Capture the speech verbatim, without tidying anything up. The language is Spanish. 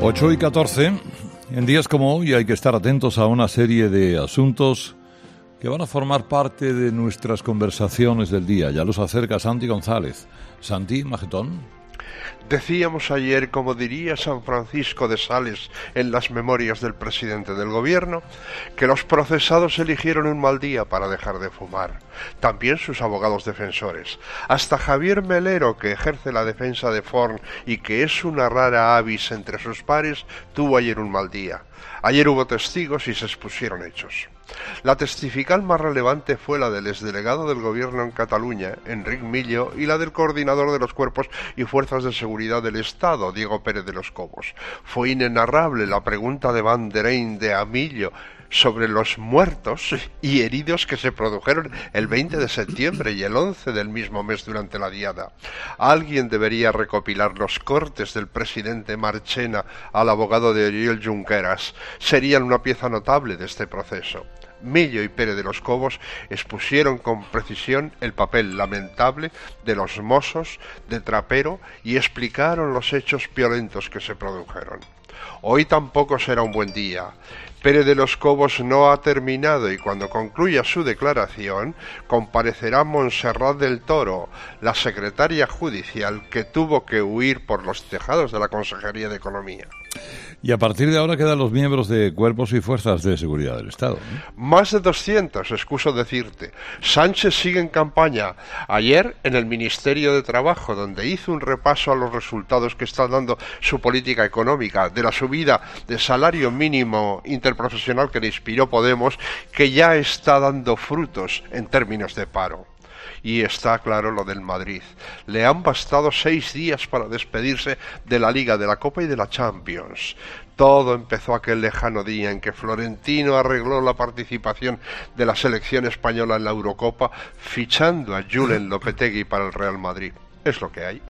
ocho y catorce, en días como hoy hay que estar atentos a una serie de asuntos que van a formar parte de nuestras conversaciones del día. Ya los acerca Santi González. Santi, majetón. Decíamos ayer, como diría San Francisco de Sales en las memorias del presidente del gobierno, que los procesados eligieron un mal día para dejar de fumar. También sus abogados defensores. Hasta Javier Melero, que ejerce la defensa de Forn y que es una rara avis entre sus pares, tuvo ayer un mal día. Ayer hubo testigos y se expusieron hechos. La testifical más relevante fue la del exdelegado del gobierno en Cataluña, Enric Millo, y la del coordinador de los cuerpos y fuerzas de seguridad del Estado, Diego Pérez de los Cobos. Fue inenarrable la pregunta de Van der Heijn de a Millo sobre los muertos y heridos que se produjeron el veinte de septiembre y el once del mismo mes durante la diada. Alguien debería recopilar los cortes del presidente Marchena al abogado de Oriol Junqueras. Serían una pieza notable de este proceso. Millo y Pérez de los Cobos expusieron con precisión el papel lamentable de los mozos de Trapero y explicaron los hechos violentos que se produjeron. Hoy tampoco será un buen día. Pérez de los Cobos no ha terminado y cuando concluya su declaración comparecerá Montserrat del Toro, la secretaria judicial que tuvo que huir por los tejados de la Consejería de Economía. Y a partir de ahora quedan los miembros de cuerpos y fuerzas de seguridad del Estado, ¿no? Más de doscientos, excuso decirte. Sánchez sigue en campaña. Ayer en el Ministerio de Trabajo, donde hizo un repaso a los resultados que está dando su política económica, de la subida de salario mínimo interprofesional que le inspiró Podemos, que ya está dando frutos en términos de paro. Y está claro lo del Madrid. Le han bastado seis días para despedirse de la Liga, de la Copa y de la Champions. Todo empezó aquel lejano día en que Florentino arregló la participación de la selección española en la Eurocopa, fichando a Julen Lopetegui para el Real Madrid. Es lo que hay.